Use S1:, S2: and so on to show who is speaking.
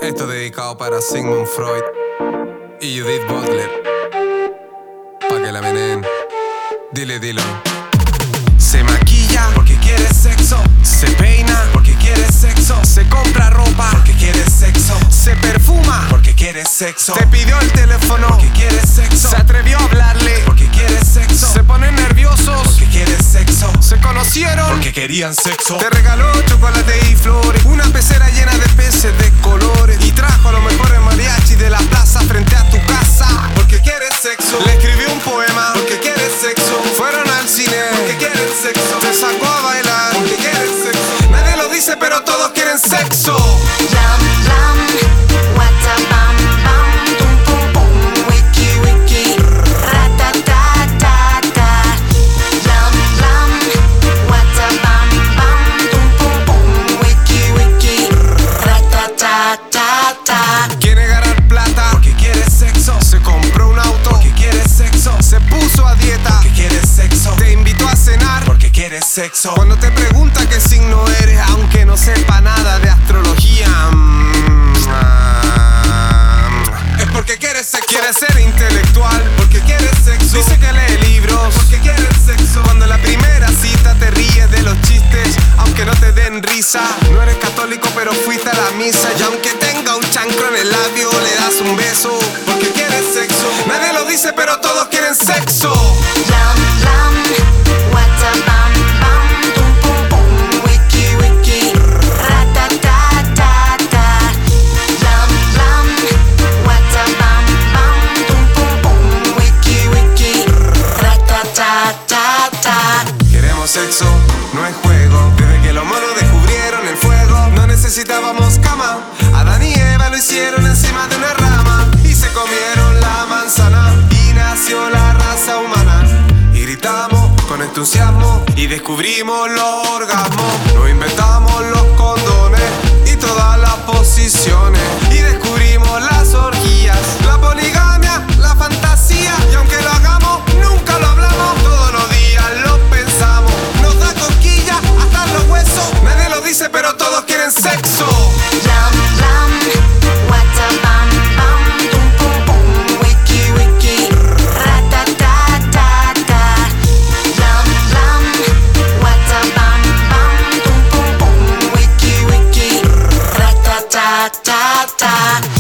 S1: Esto dedicado para Sigmund Freud y Judith Butler, pa' que la meneen. Dilo. Se maquilla porque quiere sexo. Se peina porque quiere sexo. Se compra ropa porque quiere sexo. Se perfuma porque quiere sexo. Te pidió el teléfono porque quiere sexo. Se atrevió a hablarle porque quiere sexo. Se ponen nerviosos porque quiere sexo. Se conocieron porque querían sexo. Te regaló chocolate y flores, una pecera llena de peces de colores, y trajo a los mejores mariachis de la plaza frente a tu casa porque quiere sexo. Le escribió un poema porque quiere sexo. Fueron al cine porque quieren sexo. Te sacó a bailar porque quieren sexo. Nadie lo dice pero todos quieren sexo.
S2: Blam blam, wata bam bam, pum pum pum, wiki wiki, ratatatata. Blam blam, wata bam bam, pum pum pum, wiki wiki, ratatatata.
S1: Quiere ganar plata porque quiere sexo. Se compró un auto porque quiere sexo. Se puso a dieta porque quiere sexo. Te invitó a cenar porque quiere sexo. Cuando te pregunta qué signo eres, aunque no sepa nada de astrología, es porque quiere sexo. Quiere ser intelectual porque quiere sexo. Dice que lee libros porque quiere sexo. Cuando en la primera cita te ríes de los chistes, aunque no te den risa. No eres católico pero fuiste a la misa, y aunque tenga un chancro en el labio le das un beso porque quiere sexo. Nadie lo dice pero todos quieren sexo.
S2: Blam blam, wata bam bam, pum pum pum, wiki wiki, ratatatata. Blam blam, wata bam bam, pum pum pum, wiki wiki, ratatatata.
S1: Queremos sexo, no es juego. Desde que los monos descubrieron el fuego, no necesitábamos cama. Adán y Eva lo hicieron encima de una rama, y se comieron la manzana, y nació la raza humana. Y gritamos con entusiasmo y descubrimos los orgasmos. Nos inventamos los condones y todas las posiciones, y descubrimos las orgías, la poligamia, la fantasía. Y aunque lo hagamos, nunca lo hablamos. Todos los días lo pensamos. Nos da cosquillas hasta los huesos. Nadie lo dice pero todos quieren sexo.
S2: Blam blam, wata bam bam, pum pum pum, wiki wiki, ratatatata. Blam blam, wata bam bam, pum pum pum, wiki wiki, ratatatata.